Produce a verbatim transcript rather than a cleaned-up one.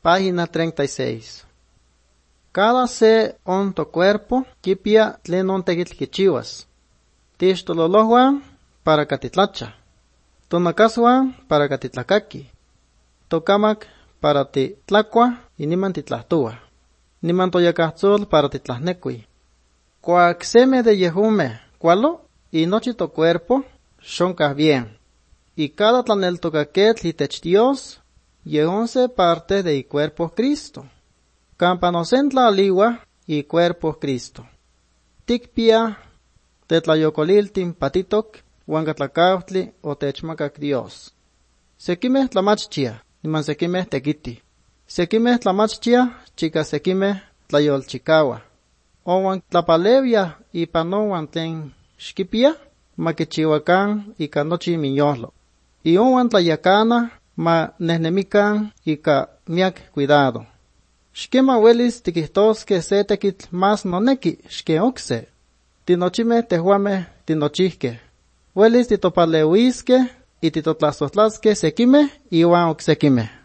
página treinta y seis. Cada se onto cuerpo kipia tlen ontequitl kichiwas. Tixtololohuan para katitlacha. Tonacasuan para katitlakaki. Tocamak para titlacua y niman titlahtua. Niman toyacahtzol para titlahnequi. Coaxeme de yehume, cualo, y nochi to cuerpo, shoncas bien. Y cada tlaneltocaquetl itech Dios, yehonse parte de y cuerpo Cristo. Campanocentla aliwa y cuerpo Cristo. Tikpia, tetlayocoliltin patitok, huangatlacautli o techmacac Dios. Sekimeh tlamachchia, niman sekimeh tequiti. Sekimeh tlamachchia, chica sekimeh tlayolchicawa. Owan tlapalevia y panowan tlen xkipia, makichiwakan ika nochi minyolo. Y owan tlayakana, ma nehnemikan ika miak cuidado. Xkema welis tikihtoske se tekitl mas noneki xke okse. Tinochime tehuame tinochihke. Welis titopaleuiske y titotlasotlaske sekime iwan oksekime.